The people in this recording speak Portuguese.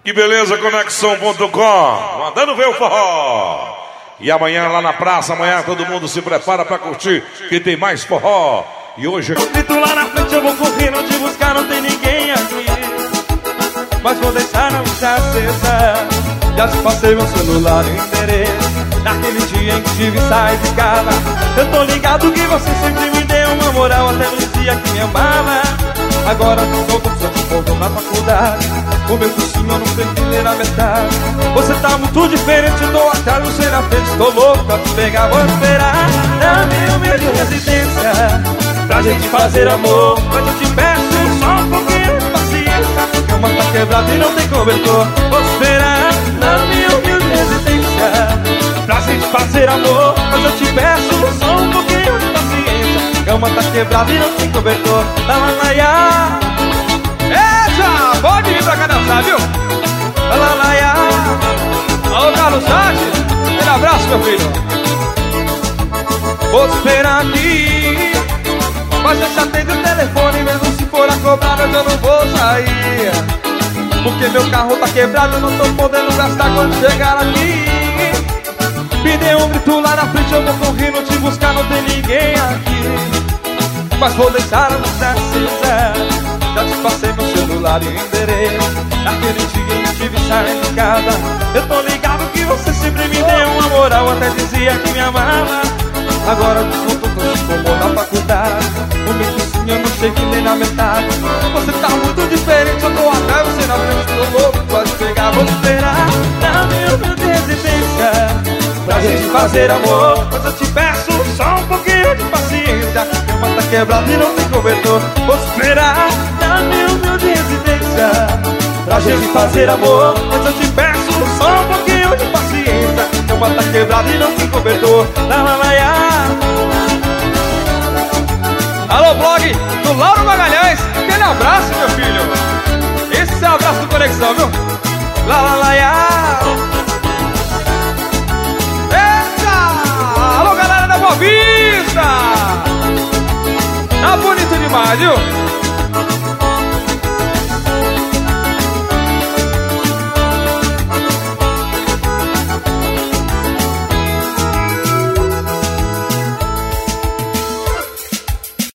Que beleza, Conexão.com, mandando ver o forró. E amanhã lá na praça, amanhã todo mundo se prepara pra curtir, que tem mais forró. E hoje... Grito lá na frente, eu vou correndo te buscar, não tem ninguém aqui. Mas vou deixar a luz acesa. Já te passei meu celular e o endereço. Naquele dia em que tive que sair de casa. Eu tô ligado que você sempre me deu uma moral, até no dia que me amava. Agora tô com seu fogo na faculdade. O meu cursinho eu não sei que ler a metade. Você tá muito diferente, tô atrás, você na frente. Tô louco pra te pegar, vou esperar na minha humilde residência pra gente fazer amor. Mas eu te peço só um pouquinho de paciência. A cama tá quebrada e não tem cobertor. Vou esperar na minha humilde residência pra gente fazer amor. Mas eu te peço só um pouquinho de paciência. A cama tá quebrada e não tem cobertor. Lá, lá, lá, lá. Eita, pode vir pra cá dançar, viu? Lá, lá, lá, lá. Alô, Carlos Sati, aquele abraço, meu filho. Vou esperar aqui, mas eu já atendo o telefone. Mesmo se for a cobrada, eu não vou sair, porque meu carro tá quebrado, eu não tô podendo gastar quando chegar aqui. Me dê um grito lá na frente, eu vou correndo te buscar, não tem ninguém aqui. Mas vou deixar a luz acesa. Já te passei meu celular e o endereço. Naquele dia em que tive que sair de casa. Eu tô ligado que você sempre me deu uma moral, até dizia que me amava. Agora eu tô como na faculdade. O meu cursinho eu não sei que nem na metade. Você tá muito diferente, eu tô atrás, você na frente. Tô louco, pode pegar, vou esperar na minha humilde residência pra gente fazer amor. Mas eu te peço só um pouquinho de paciência. A cama tá quebrada e não tem cobertor. Vou esperar na minha humilde residência pra gente fazer amor. Mas eu te peço só um pouquinho de paciência. A cama tá quebrada e não tem cobertor. Lá, lá, lá, lá. Alô, blog do Lauro Magalhães, aquele abraço, meu filho. Esse é o abraço do Conexão, viu? Lá, lá, lá, lá. Eita! Alô, galera da Boa Vista! Tá bonito demais, viu?